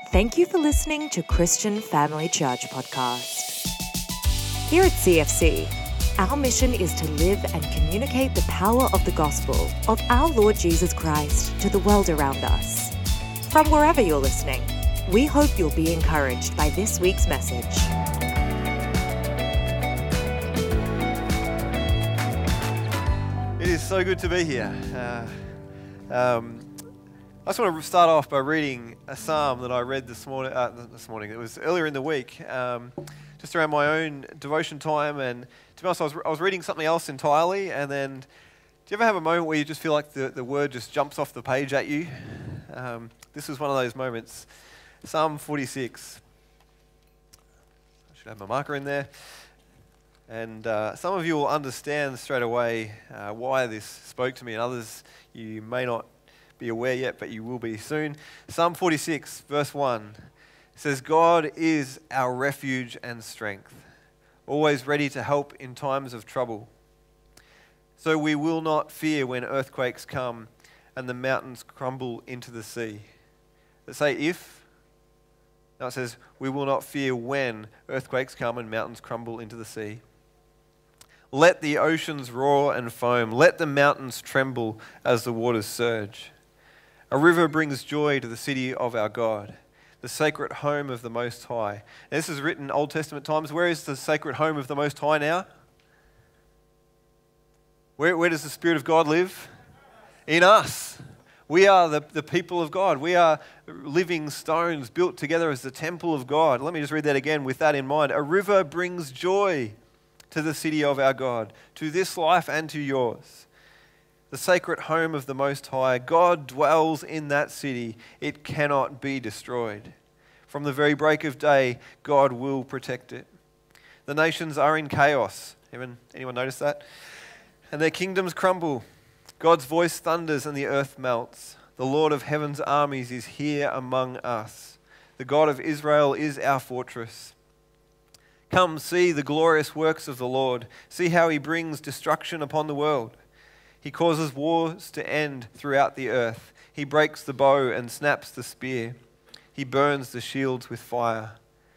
Thank you for listening to Christian Family Church Podcast. Here at CFC, our mission is to live and communicate the power of the gospel of our Lord Jesus Christ to the world around us. From wherever you're listening, we hope you'll be encouraged by this week's message. It is so good to be here. I just want to start off by reading a psalm that I read this morning. It was earlier in the week, just around my own devotion time. And to be honest, I was reading something else entirely. And then, do you ever have a moment where you just feel like the word just jumps off the page at you? This was one of those moments. Psalm 46. I should have my marker in there. And some of you will understand straight away why this spoke to me, and others you may not be aware yet, but you will be soon. Psalm 46, verse 1 says, God is our refuge and strength, always ready to help in times of trouble. So we will not fear when earthquakes come and the mountains crumble into the sea. Let's say if. Now it says, we will not fear when earthquakes come and mountains crumble into the sea. Let the oceans roar and foam. Let the mountains tremble as the waters surge. A river brings joy to the city of our God, the sacred home of the Most High. Now, this is written in Old Testament times. Where is the sacred home of the Most High now? Where does the Spirit of God live? In us. We are the people of God. We are living stones built together as the temple of God. Let me just read that again with that in mind. A river brings joy to the city of our God, to this life and to yours. The sacred home of the Most High. God dwells in that city. It cannot be destroyed. From the very break of day, God will protect it. The nations are in chaos. Anyone notice that? And their kingdoms crumble. God's voice thunders and the earth melts. The Lord of heaven's armies is here among us. The God of Israel is our fortress. Come, see the glorious works of the Lord. See how he brings destruction upon the world. He causes wars to end throughout the earth. He breaks the bow and snaps the spear. He burns the shields with fire.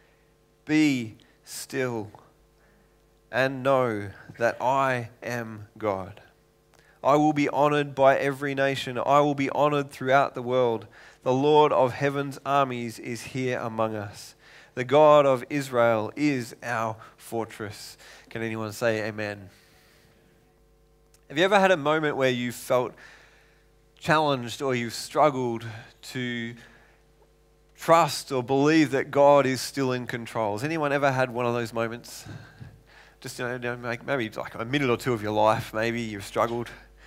Be still and know that I am God. I will be honored by every nation. I will be honored throughout the world. The Lord of heaven's armies is here among us. The God of Israel is our fortress. Can anyone say amen? Have you ever had a moment where you felt challenged or you've struggled to trust or believe that God is still in control? Has anyone ever had one of those moments? Just maybe like a minute or two of your life, maybe you've struggled.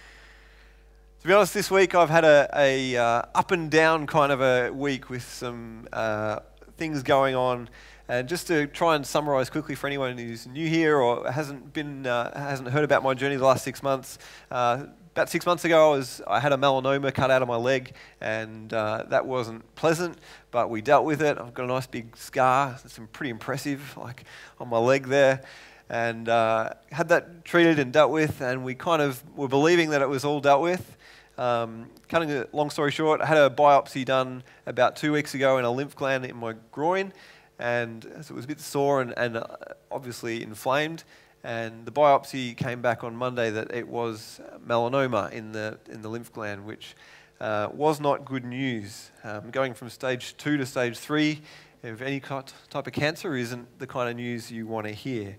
To be honest, this week I've had a up and down kind of a week with some things going on. And just to try and summarise quickly for anyone who's new here or hasn't heard about my journey the last 6 months, about 6 months ago I had a melanoma cut out of my leg, and that wasn't pleasant, but we dealt with it. I've got a nice big scar, it's pretty impressive, like on my leg there, and had that treated and dealt with, and we kind of were believing that it was all dealt with. Cutting a long story short, I had a biopsy done about 2 weeks ago in a lymph gland in my groin. And so it was a bit sore and obviously inflamed. And the biopsy came back on Monday that it was melanoma in the lymph gland, which was not good news. Going from stage 2 to stage 3 of any type of cancer isn't the kind of news you want to hear.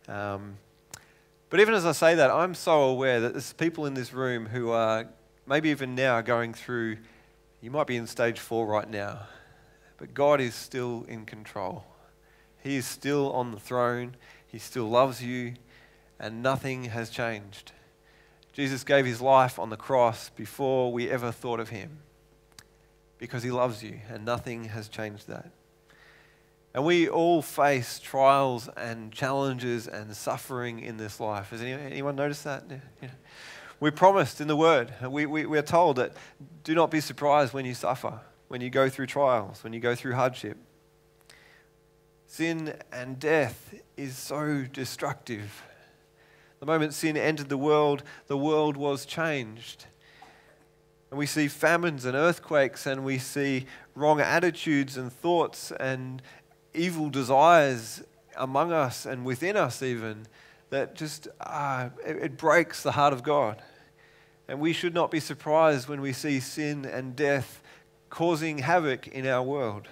But even as I say that, I'm so aware that there's people in this room who are maybe even now going through, you might be in stage 4 right now. But God is still in control. He is still on the throne. He still loves you, and nothing has changed. Jesus gave his life on the cross before we ever thought of him, because he loves you, and nothing has changed that. And we all face trials and challenges and suffering in this life. Has anyone noticed that? Yeah. We're promised in the Word. We are told that do not be surprised when you suffer, when you go through trials, when you go through hardship. Sin and death is so destructive. The moment sin entered the world was changed. And we see famines and earthquakes, and we see wrong attitudes and thoughts and evil desires among us and within us even, that just, it breaks the heart of God. And we should not be surprised when we see sin and death causing havoc in our world.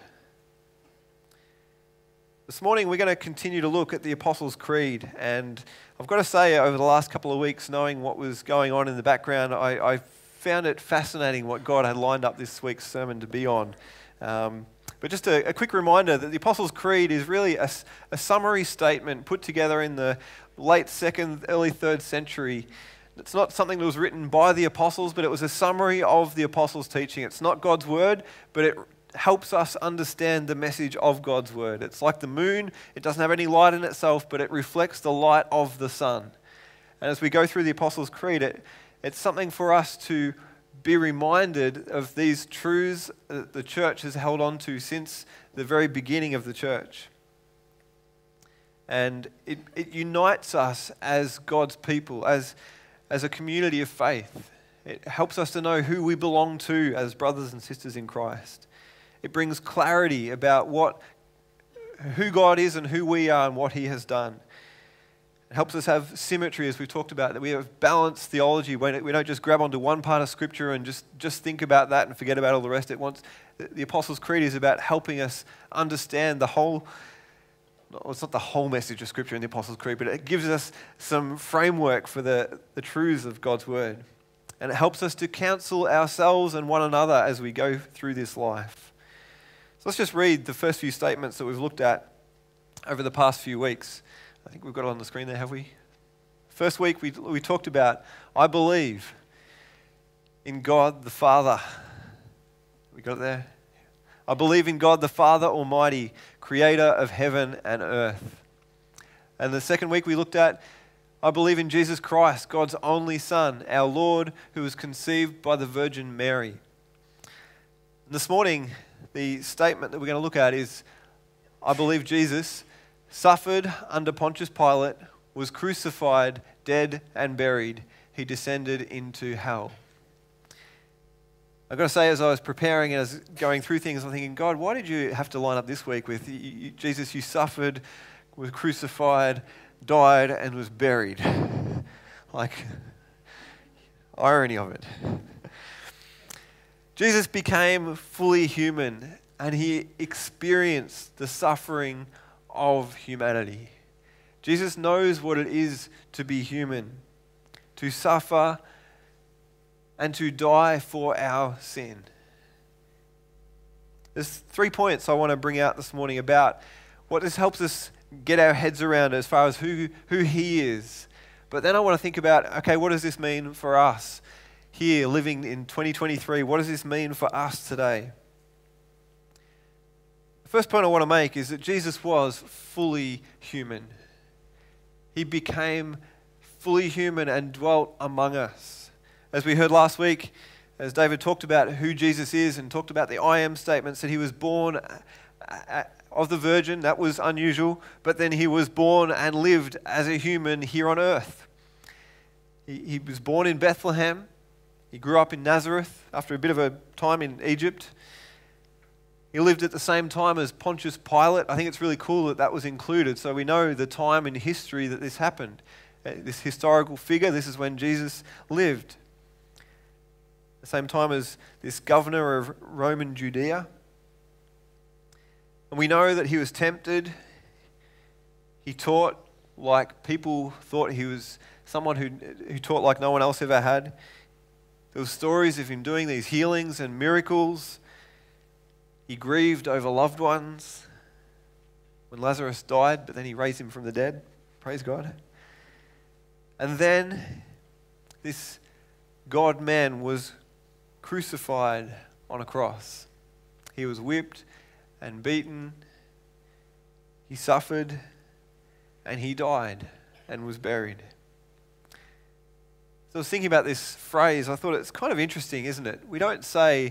This morning we're going to continue to look at the Apostles' Creed, and I've got to say, over the last couple of weeks, knowing what was going on in the background, I found it fascinating what God had lined up this week's sermon to be on. But just a quick reminder that the Apostles' Creed is really a summary statement put together in the late 2nd, early 3rd century. It's not something that was written by the apostles, but it was a summary of the apostles' teaching. It's not God's word, but it helps us understand the message of God's word. It's like the moon. It doesn't have any light in itself, but it reflects the light of the sun. And as we go through the Apostles' Creed, it's something for us to be reminded of these truths that the church has held on to since the very beginning of the church. And it unites us as God's people, as a community of faith. It helps us to know who we belong to as brothers and sisters in Christ. It brings clarity about who God is and who we are and what He has done. It helps us have symmetry, as we talked about, that we have balanced theology. We don't just grab onto one part of Scripture and just think about that and forget about all the rest. The Apostles' Creed is about helping us understand the whole. Well, it's not the whole message of Scripture in the Apostles' Creed, but it gives us some framework for the truths of God's Word. And it helps us to counsel ourselves and one another as we go through this life. So let's just read the first few statements that we've looked at over the past few weeks. I think we've got it on the screen there, have we? First week we talked about, I believe in God the Father. We got it there? I believe in God the Father Almighty, creator of heaven and earth. And the second week we looked at, I believe in Jesus Christ, God's only Son, our Lord, who was conceived by the Virgin Mary. And this morning, the statement that we're going to look at is, I believe Jesus suffered under Pontius Pilate, was crucified, dead and buried. He descended into hell. I've got to say, as I was preparing and I was going through things, I'm thinking, God, why did you have to line up this week with Jesus, you suffered, was crucified, died, and was buried? Like, irony of it. Jesus became fully human and he experienced the suffering of humanity. Jesus knows what it is to be human, to suffer and to die for our sin. There's 3 points I want to bring out this morning about what this helps us get our heads around as far as who He is. But then I want to think about, okay, what does this mean for us here living in 2023? What does this mean for us today? The first point I want to make is that Jesus was fully human. He became fully human and dwelt among us. As we heard last week, as David talked about who Jesus is and talked about the I am statements, that he was born of the Virgin, that was unusual, but then he was born and lived as a human here on earth. He was born in Bethlehem. He grew up in Nazareth after a bit of a time in Egypt. He lived at the same time as Pontius Pilate. I think it's really cool that that was included, so we know the time in history that this happened. This historical figure, this is when Jesus lived. The same time as this governor of Roman Judea. And we know that he was tempted. He taught like people thought he was someone who taught like no one else ever had. There were stories of him doing these healings and miracles. He grieved over loved ones when Lazarus died, but then he raised him from the dead. Praise God. And then this God-man was crucified on a cross. He was whipped and beaten. He suffered and he died and was buried. So I was thinking about this phrase. I thought it's kind of interesting, isn't it? We don't say,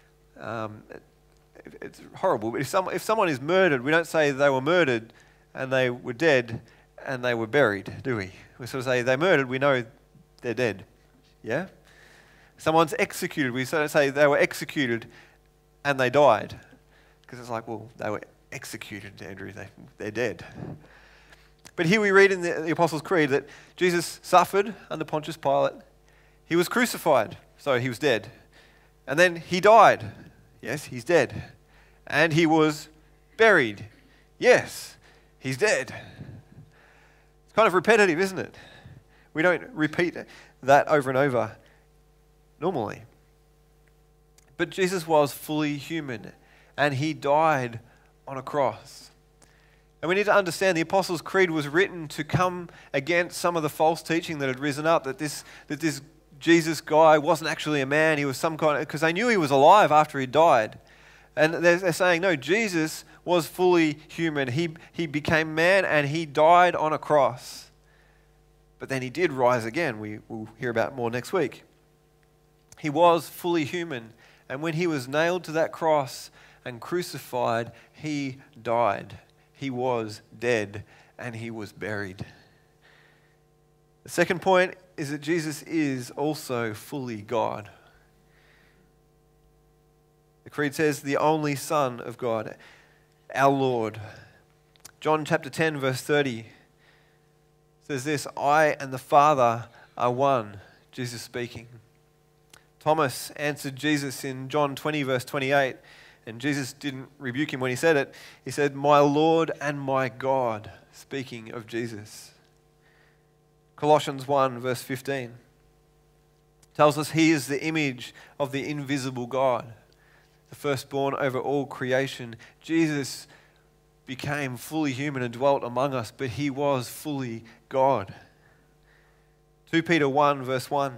it's horrible, but if someone is murdered, we don't say they were murdered and they were dead and they were buried, do we? We sort of say they murdered, we know they're dead. Yeah? Someone's executed. We sort of say they were executed and they died. Because it's like, well, they were executed, Andrew. They're dead. But here we read in the Apostles' Creed that Jesus suffered under Pontius Pilate. He was crucified, so he was dead. And then he died. Yes, he's dead. And he was buried. Yes, he's dead. It's kind of repetitive, isn't it? We don't repeat that over and over normally. But Jesus was fully human, and he died on a cross. And we need to understand the Apostles' Creed was written to come against some of the false teaching that had risen up, that this Jesus guy wasn't actually a man. He was some kind of, because they knew he was alive after he died. And they're saying, no, Jesus was fully human. He became man and he died on a cross. But then he did rise again. We'll hear about more next week. He was fully human. And when he was nailed to that cross and crucified, he died. He was dead and he was buried. The second point is that Jesus is also fully God. The Creed says, the only Son of God, our Lord. John chapter 10, verse 30 says this, I and the Father are one, Jesus speaking. Thomas answered Jesus in John 20, verse 28, and Jesus didn't rebuke him when he said it. He said, my Lord and my God, speaking of Jesus. Colossians 1, verse 15 tells us he is the image of the invisible God, the firstborn over all creation. Jesus became fully human and dwelt among us, but he was fully God. 2 Peter 1, verse 1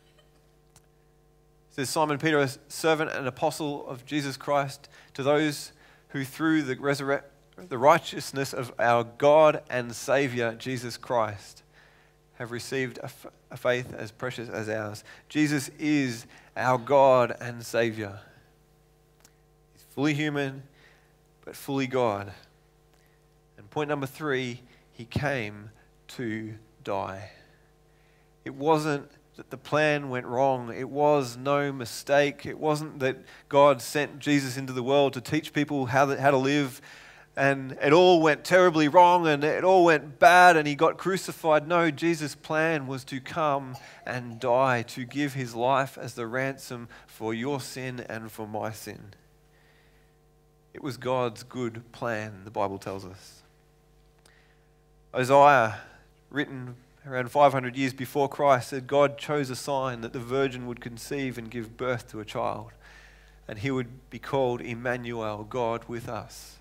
says, Simon Peter, a servant and apostle of Jesus Christ, to those who through the righteousness of our God and Saviour, Jesus Christ, have received a faith as precious as ours. Jesus is our God and Saviour. He's fully human, but fully God. And point number 3, he came to die. It wasn't that the plan went wrong. It was no mistake. It wasn't that God sent Jesus into the world to teach people how to live, and it all went terribly wrong and it all went bad and he got crucified. No, Jesus' plan was to come and die, to give his life as the ransom for your sin and for my sin. It was God's good plan, the Bible tells us. Isaiah, written around 500 years before Christ, said God chose a sign that the virgin would conceive and give birth to a child, and he would be called Emmanuel, God with us.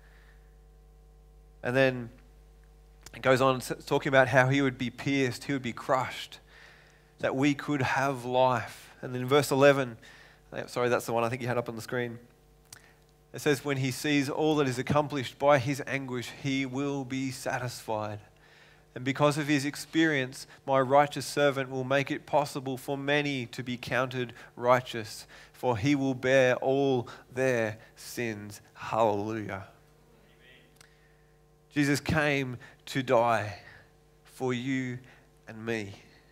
And then it goes on talking about how he would be pierced, he would be crushed, that we could have life. And then in verse 11, sorry, that's the one I think you had up on the screen. It says, when he sees all that is accomplished by his anguish, he will be satisfied. And because of his experience, my righteous servant will make it possible for many to be counted righteous, for he will bear all their sins. Hallelujah. Jesus came to die for you and me.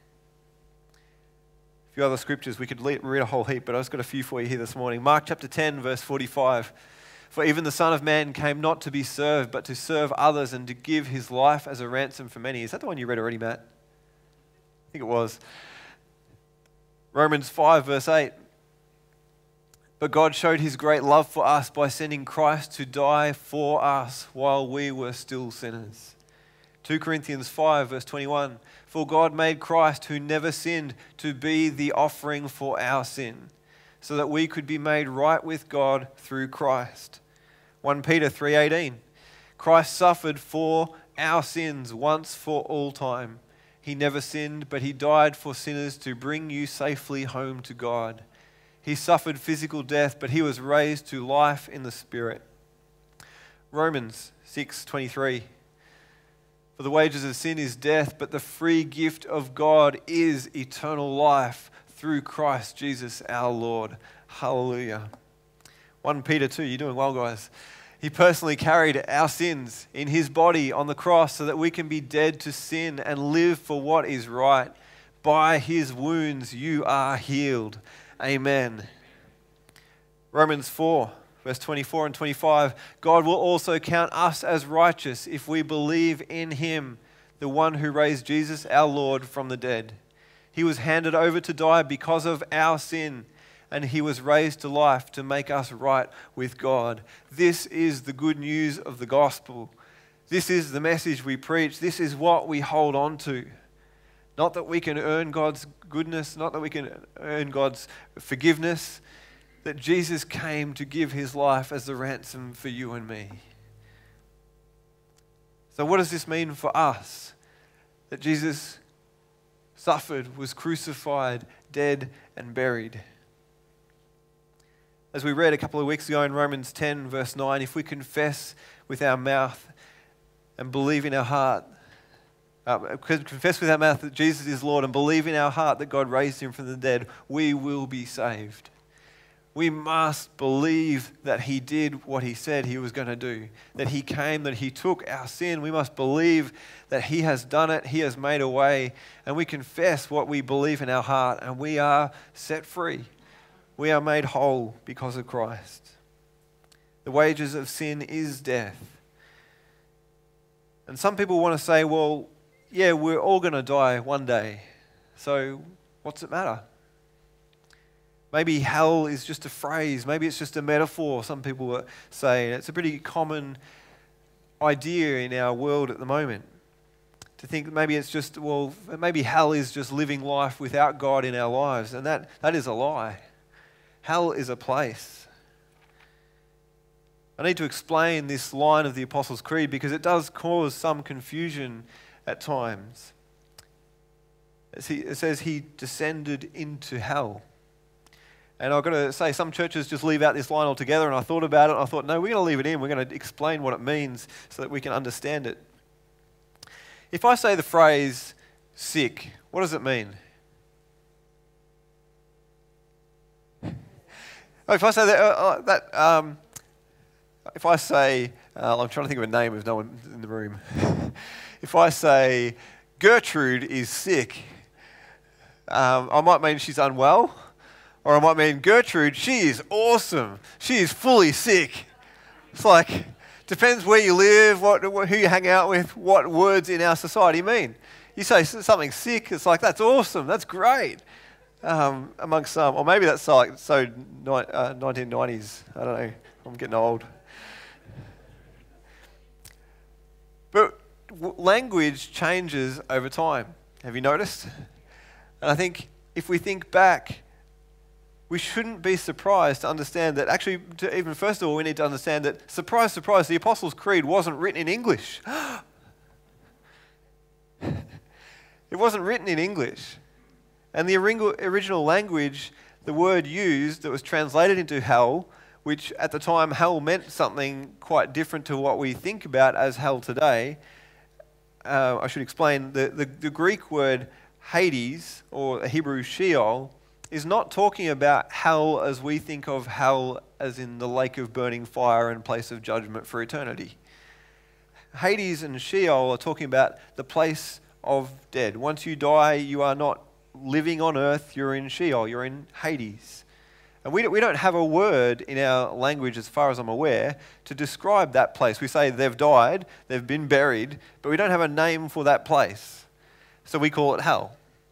A few other scriptures, we could read a whole heap, but I've just got a few for you here this morning. Mark chapter 10, verse 45. For even the Son of Man came not to be served, but to serve others and to give his life as a ransom for many. Is that the one you read already, Matt? I think it was. Romans 5, verse 8. But God showed his great love for us by sending Christ to die for us while we were still sinners. 2 Corinthians 5, verse 21. For God made Christ, who never sinned, to be the offering for our sin, so that we could be made right with God through Christ. 1 Peter 3:18. Christ suffered for our sins once for all time. He never sinned, but he died for sinners to bring you safely home to God. He suffered physical death, but he was raised to life in the Spirit. Romans 6:23. For the wages of sin is death, but the free gift of God is eternal life through Christ Jesus our Lord. Hallelujah. 1 Peter 2, you're doing well, guys. He personally carried our sins in his body on the cross so that we can be dead to sin and live for what is right. By his wounds you are healed. Amen. Romans 4, verse 24 and 25. God will also count us as righteous if we believe in him, the one who raised Jesus, our Lord, from the dead. He was handed over to die because of our sin, and he was raised to life to make us right with God. This is the good news of the gospel. This is the message we preach. This is what we hold on to. Not that we can earn God's goodness, not that we can earn God's forgiveness, that Jesus came to give his life as the ransom for you and me. So what does this mean for us? That Jesus suffered, was crucified, dead, and buried. As we read a couple of weeks ago in Romans 10, verse 9, if we confess with our mouth and believe in our heart, confess with our mouth that Jesus is Lord and believe in our heart that God raised him from the dead, we will be saved. We must believe that he did what he said he was going to do, that he came, that he took our sin. We must believe that he has done it, he has made a way, and we confess what we believe in our heart, and we are set free. We are made whole because of Christ. The wages of sin is death. And some people want to say, well, yeah, we're all going to die one day, so what's it matter? Maybe hell is just a phrase, maybe it's just a metaphor, some people say. It's a pretty common idea in our world at the moment, to think maybe it's just, well, maybe hell is just living life without God in our lives, and that is a lie. Hell is a place. I need to explain this line of the Apostles' Creed because it does cause some confusion at times. It says he descended into hell. And I've got to say, some churches just leave out this line altogether, and I thought about it, and I thought, no, we're going to leave it in. We're going to explain what it means so that we can understand it. If I say the phrase sick, what does it mean? If I say if I say, I'm trying to think of a name if no one in the room. If I say Gertrude is sick, I might mean she's unwell, or I might mean Gertrude, she is awesome. She is fully sick. It's like, depends where you live, who you hang out with, what words in our society mean. You say something sick, it's like, that's awesome, that's great. Amongst some, or maybe that's like 1990s. I don't know. I'm getting old. But language changes over time. Have you noticed? And I think if we think back, we shouldn't be surprised to understand that actually, even first of all, we need to understand that, surprise, surprise, the Apostles' Creed wasn't written in English. It wasn't written in English. And the original language, the word used that was translated into hell, which at the time hell meant something quite different to what we think about as hell today. I should explain, the Greek word Hades, or the Hebrew Sheol, is not talking about hell as we think of hell as in the lake of burning fire and place of judgment for eternity. Hades and Sheol are talking about the place of dead. Once you die, you are not living on earth, you're in Sheol, you're in Hades. And we don't have a word in our language, as far as I'm aware, to describe that place. We say they've died, they've been buried, but we don't have a name for that place. So we call it hell.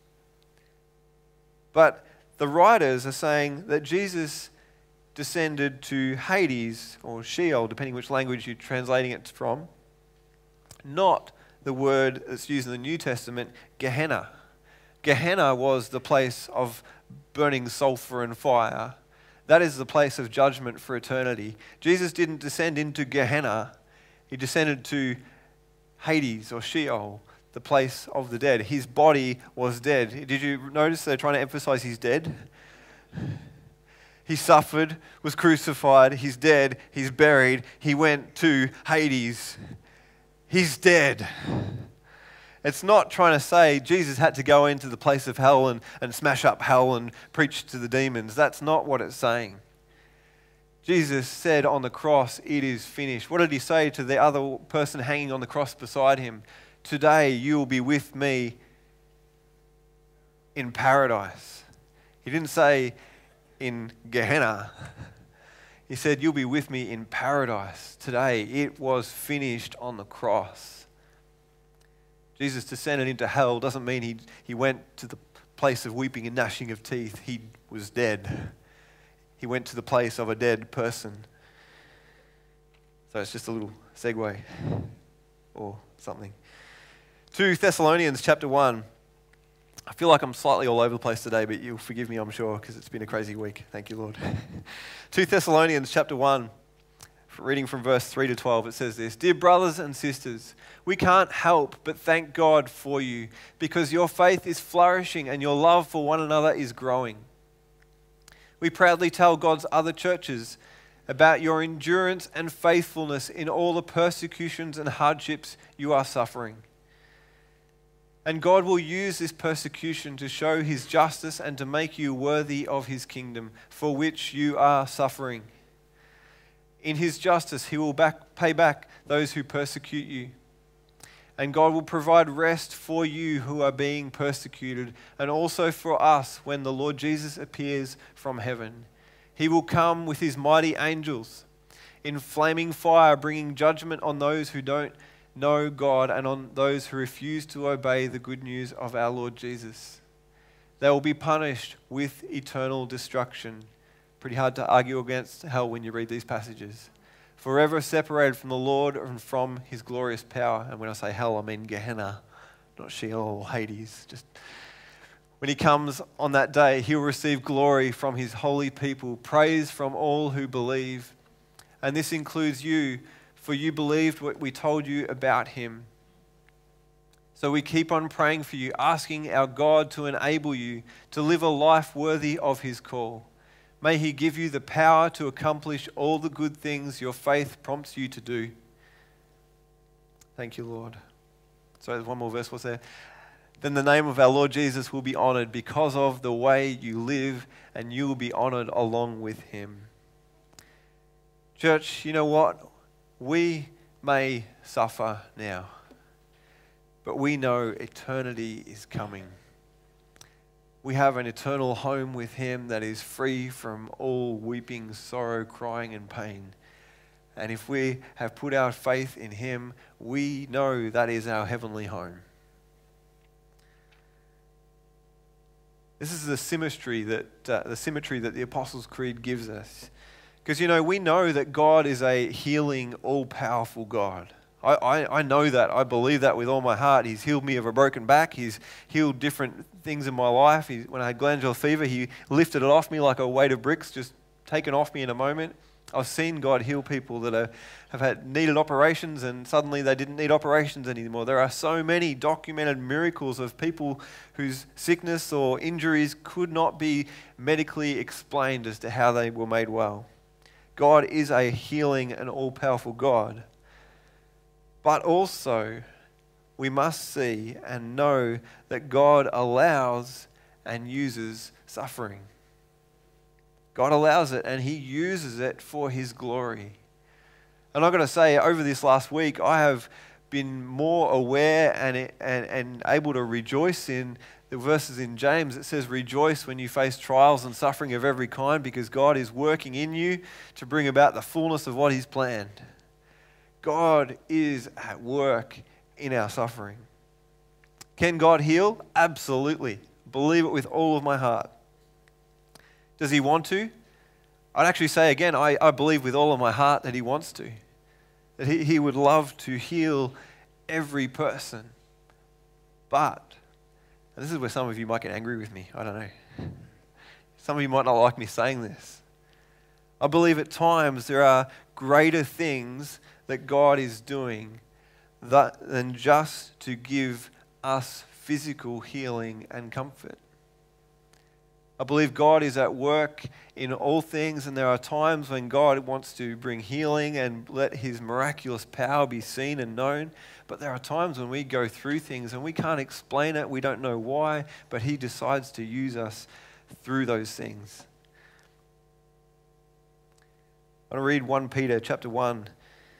But the writers are saying that Jesus descended to Hades, or Sheol, depending which language you're translating it from, not the word that's used in the New Testament, Gehenna. Gehenna was the place of burning sulfur and fire. That is the place of judgment for eternity. Jesus didn't descend into Gehenna. He descended to Hades or Sheol, the place of the dead. His body was dead. Did you notice they're trying to emphasize he's dead? He suffered, was crucified, he's dead, he's buried, he went to Hades. He's dead. It's not trying to say Jesus had to go into the place of hell and smash up hell and preach to the demons. That's not what it's saying. Jesus said on the cross, it is finished. What did he say to the other person hanging on the cross beside him? Today you will be with me in paradise. He didn't say in Gehenna. He said, you'll be with me in paradise today. It was finished on the cross. Jesus descended into hell doesn't mean he went to the place of weeping and gnashing of teeth. He was dead. He went to the place of a dead person. So it's just a little segue or something. 2 Thessalonians chapter 1. I feel like I'm slightly all over the place today, but you'll forgive me, I'm sure, because it's been a crazy week. Thank you, Lord. 2 Thessalonians chapter 1, reading from verse 3 to 12, it says this: Dear brothers and sisters, we can't help but thank God for you, because your faith is flourishing and your love for one another is growing. We proudly tell God's other churches about your endurance and faithfulness in all the persecutions and hardships you are suffering. And God will use this persecution to show his justice and to make you worthy of his kingdom, for which you are suffering. In his justice, he will pay back those who persecute you. And God will provide rest for you who are being persecuted, and also for us when the Lord Jesus appears from heaven. He will come with his mighty angels in flaming fire, bringing judgment on those who don't know God and on those who refuse to obey the good news of our Lord Jesus. They will be punished with eternal destruction. Pretty hard to argue against hell when you read these passages. Forever separated from the Lord and from his glorious power. And when I say hell, I mean Gehenna, not Sheol or Hades. Just when he comes on that day, he will receive glory from his holy people, praise from all who believe. And this includes you, for you believed what we told you about him. So we keep on praying for you, asking our God to enable you to live a life worthy of his call. May he give you the power to accomplish all the good things your faith prompts you to do. Thank you, Lord. Sorry, there's one more verse. What's there? Then the name of our Lord Jesus will be honored because of the way you live, and you will be honored along with him. Church, you know what? We may suffer now, but we know eternity is coming. We have an eternal home with him that is free from all weeping, sorrow, crying, and pain. And if we have put our faith in him, we know that is our heavenly home. This is the symmetry that the Apostles' Creed gives us. Because, we know that God is a healing, all-powerful God. I know that. I believe that with all my heart. He's healed me of a broken back. He's healed different things in my life. When I had glandular fever, he lifted it off me like a weight of bricks, just taken off me in a moment. I've seen God heal people that have had needed operations and suddenly they didn't need operations anymore. There are so many documented miracles of people whose sickness or injuries could not be medically explained as to how they were made well. God is a healing and all-powerful God. But also, we must see and know that God allows and uses suffering. God allows it and he uses it for his glory. And I've got to say, over this last week, I have been more aware and able to rejoice in the verses in James. It says, rejoice when you face trials and suffering of every kind, because God is working in you to bring about the fullness of what he's planned. God is at work in our suffering. Can God heal? Absolutely. Believe it with all of my heart. Does he want to? I'd actually say again, I believe with all of my heart that he wants to. That he would love to heal every person. But, and this is where some of you might get angry with me, I don't know. Some of you might not like me saying this. I believe at times there are greater things that God is doing than just to give us physical healing and comfort. I believe God is at work in all things, and there are times when God wants to bring healing and let his miraculous power be seen and known. But there are times when we go through things and we can't explain it, we don't know why, but he decides to use us through those things. I want to read 1 Peter chapter 1,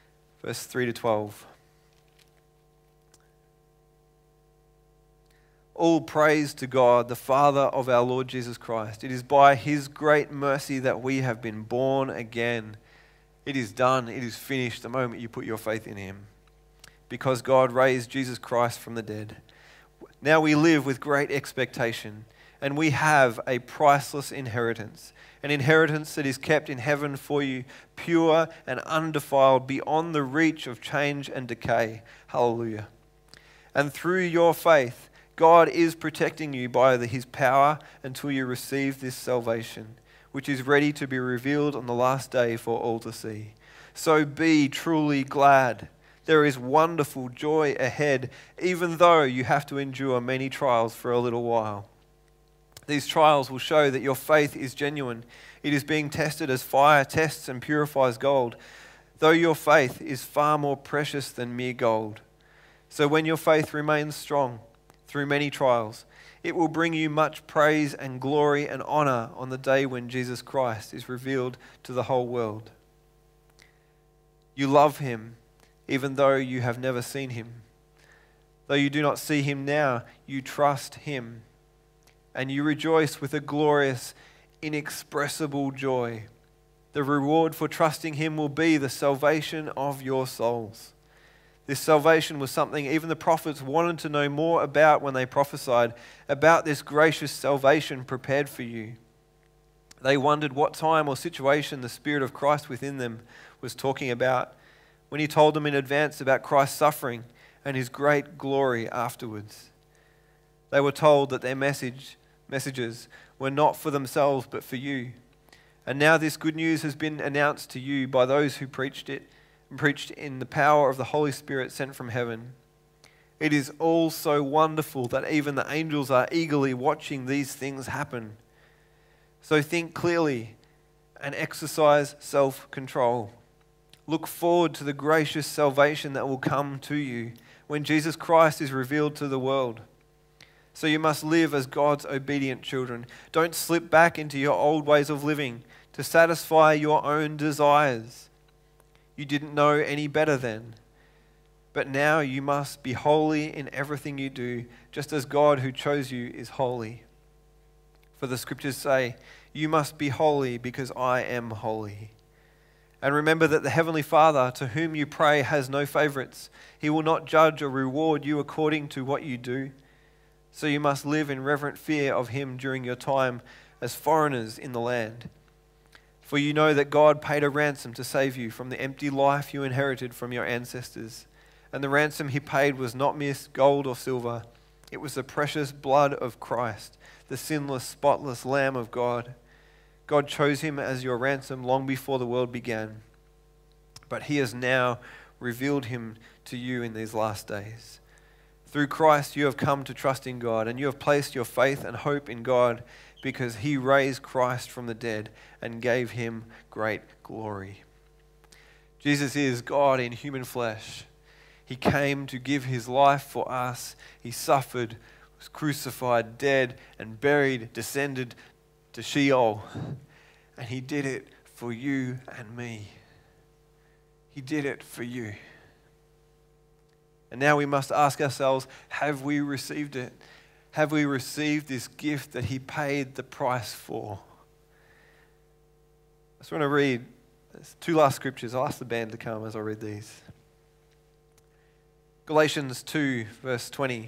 verse 3 to 12. All praise to God, the Father of our Lord Jesus Christ. It is by his great mercy that we have been born again. It is done. It is finished the moment you put your faith in him. Because God raised Jesus Christ from the dead. Now we live with great expectation, and we have a priceless inheritance, an inheritance that is kept in heaven for you, pure and undefiled, beyond the reach of change and decay. Hallelujah. And through your faith, God is protecting you by his power until you receive this salvation, which is ready to be revealed on the last day for all to see. So be truly glad. There is wonderful joy ahead, even though you have to endure many trials for a little while. These trials will show that your faith is genuine. It is being tested as fire tests and purifies gold, though your faith is far more precious than mere gold. So when your faith remains strong through many trials, it will bring you much praise and glory and honor on the day when Jesus Christ is revealed to the whole world. You love him even though you have never seen him. Though you do not see him now, you trust him, and you rejoice with a glorious, inexpressible joy. The reward for trusting him will be the salvation of your souls. This salvation was something even the prophets wanted to know more about when they prophesied about this gracious salvation prepared for you. They wondered what time or situation the Spirit of Christ within them was talking about when he told them in advance about Christ's suffering and his great glory afterwards. They were told that their messages were not for themselves but for you. And now this good news has been announced to you by those who preached in the power of the Holy Spirit sent from heaven. It is all so wonderful that even the angels are eagerly watching these things happen. So think clearly and exercise self-control. Look forward to the gracious salvation that will come to you when Jesus Christ is revealed to the world. So you must live as God's obedient children. Don't slip back into your old ways of living to satisfy your own desires. You didn't know any better then. But now you must be holy in everything you do, just as God who chose you is holy. For the scriptures say, you must be holy because I am holy. And remember that the Heavenly Father, to whom you pray, has no favorites. He will not judge or reward you according to what you do. So you must live in reverent fear of him during your time as foreigners in the land. For you know that God paid a ransom to save you from the empty life you inherited from your ancestors. And the ransom he paid was not mere gold or silver. It was the precious blood of Christ, the sinless, spotless Lamb of God. God chose him as your ransom long before the world began. But he has now revealed him to you in these last days. Through Christ you have come to trust in God, and you have placed your faith and hope in God because he raised Christ from the dead and gave him great glory. Jesus is God in human flesh. He came to give his life for us. He suffered, was crucified, dead, and buried, descended to Sheol. And he did it for you and me. He did it for you. And now we must ask ourselves, have we received it? Have we received this gift that he paid the price for? I just want to read two last scriptures. I'll ask the band to come as I read these. Galatians 2, verse 20.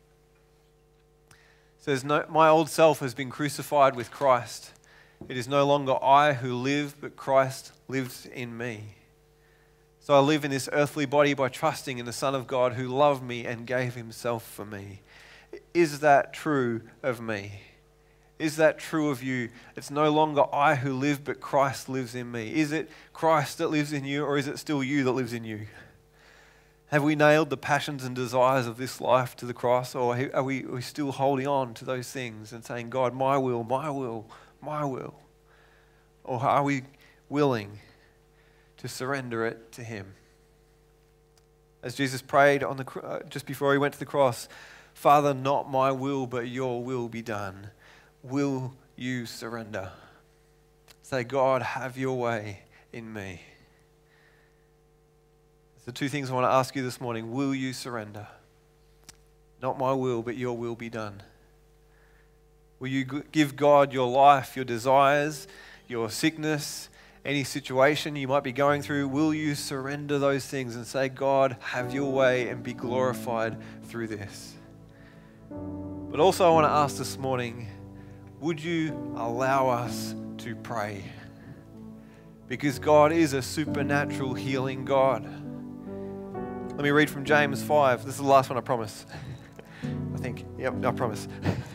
Says, my old self has been crucified with Christ. It is no longer I who live, but Christ lives in me. So I live in this earthly body by trusting in the Son of God who loved me and gave himself for me. Is that true of me? Is that true of you? It's no longer I who live, but Christ lives in me. Is it Christ that lives in you, or is it still you that lives in you? Have we nailed the passions and desires of this life to the cross, or are we still holding on to those things and saying, God, my will, my will, my will? Or are we willing to surrender it to him? As Jesus prayed on just before he went to the cross, Father, not my will, but your will be done. Will you surrender? Say, God, have your way in me. The two things I want to ask you this morning. Will you surrender? Not my will, but your will be done. Will you give God your life, your desires, your sickness, any situation you might be going through? Will you surrender those things and say, God, have your way and be glorified through this? But also I want to ask this morning, would you allow us to pray? Because God is a supernatural healing God. Let me read from James 5. This is the last one, I promise. I think. Yep, I promise.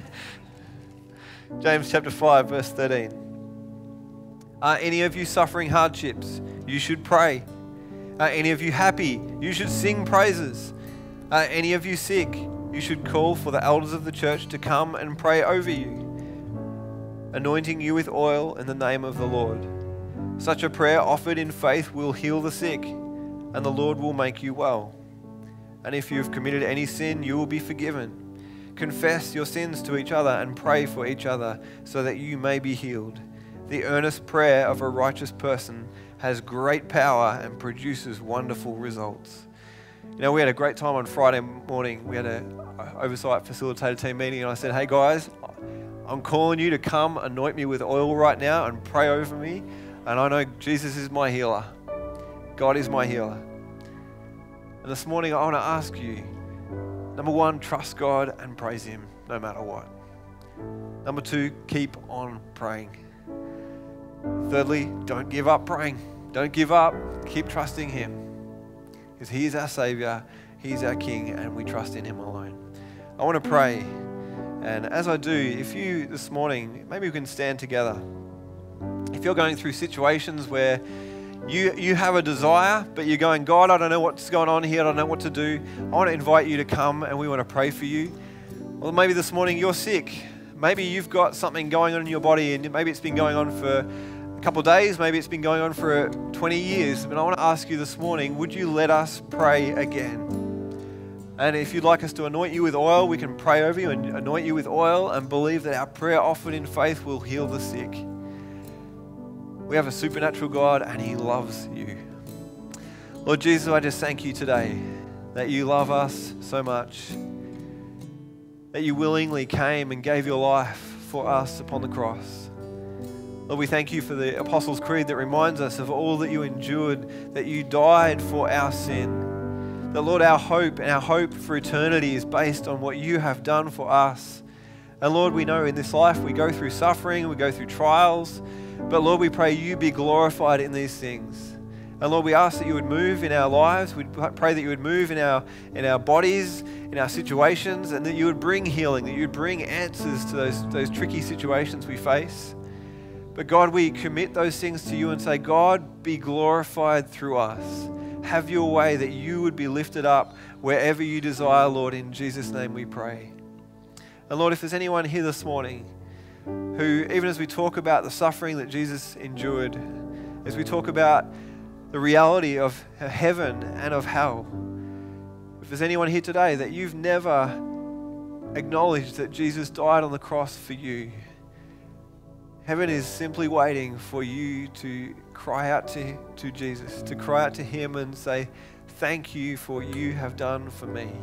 James chapter 5, verse 13. Are any of you suffering hardships? You should pray. Are any of you happy? You should sing praises. Are any of you sick? You should call for the elders of the church to come and pray over you, anointing you with oil in the name of the Lord. Such a prayer offered in faith will heal the sick, and the Lord will make you well. And if you have committed any sin, you will be forgiven. Confess your sins to each other and pray for each other so that you may be healed. The earnest prayer of a righteous person has great power and produces wonderful results. You know, we had a great time on Friday morning. We had an oversight facilitator team meeting, and I said, hey guys, I'm calling you to come anoint me with oil right now and pray over me. And I know Jesus is my healer. God is my healer. And this morning I want to ask you, number one, trust God and praise Him no matter what. Number two, keep on praying. Thirdly, don't give up praying. Don't give up. Keep trusting Him. Because He is our Savior, He's our King, and we trust in Him alone. I want to pray. And as I do, if you this morning, maybe we can stand together. If you're going through situations where you have a desire, but you're going, God, I don't know what's going on here, I don't know what to do, I want to invite you to come and we want to pray for you. Well, maybe this morning you're sick. Maybe you've got something going on in your body, and maybe it's been going on for a couple of days, maybe it's been going on for 20 years. But I want to ask you this morning, would you let us pray again? And if you'd like us to anoint you with oil, we can pray over you and anoint you with oil and believe that our prayer offered in faith will heal the sick. We have a supernatural God and He loves you. Lord Jesus, I just thank you today that you love us so much, that you willingly came and gave your life for us upon the cross. Lord, we thank you for the Apostles' Creed that reminds us of all that you endured, that you died for our sin. That, Lord, our hope for eternity is based on what you have done for us. And Lord, we know in this life we go through suffering, we go through trials, but Lord, we pray you be glorified in these things. And Lord, we ask that you would move in our lives. We pray that you would move in our bodies, in our situations, and that you would bring healing, that you would bring answers to those tricky situations we face. But God, we commit those things to you and say, God, be glorified through us. Have your way, that you would be lifted up wherever you desire, Lord. In Jesus' name we pray. And Lord, if there's anyone here this morning who, even as we talk about the suffering that Jesus endured, as we talk about the reality of heaven and of hell, if there's anyone here today that you've never acknowledged that Jesus died on the cross for you, heaven is simply waiting for you to cry out to Jesus, to cry out to Him and say, thank you for what you have done for me.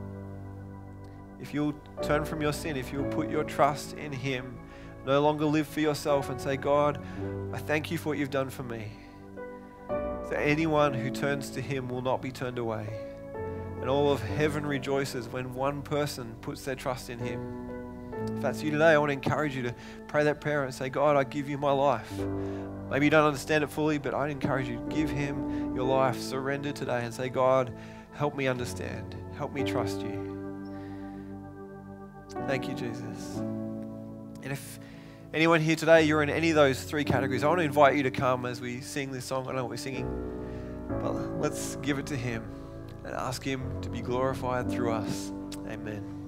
If you'll turn from your sin, if you'll put your trust in Him, no longer live for yourself, and say, God, I thank you for what you've done for me. So anyone who turns to Him will not be turned away. And all of heaven rejoices when one person puts their trust in Him. If that's you today, I want to encourage you to pray that prayer and say, God, I give you my life. Maybe you don't understand it fully, but I'd encourage you to give Him your life, surrender today and say, God, help me understand. Help me trust you. Thank you, Jesus. And if anyone here today, you're in any of those three categories, I want to invite you to come as we sing this song. I don't know what we're singing, but let's give it to Him and ask Him to be glorified through us. Amen.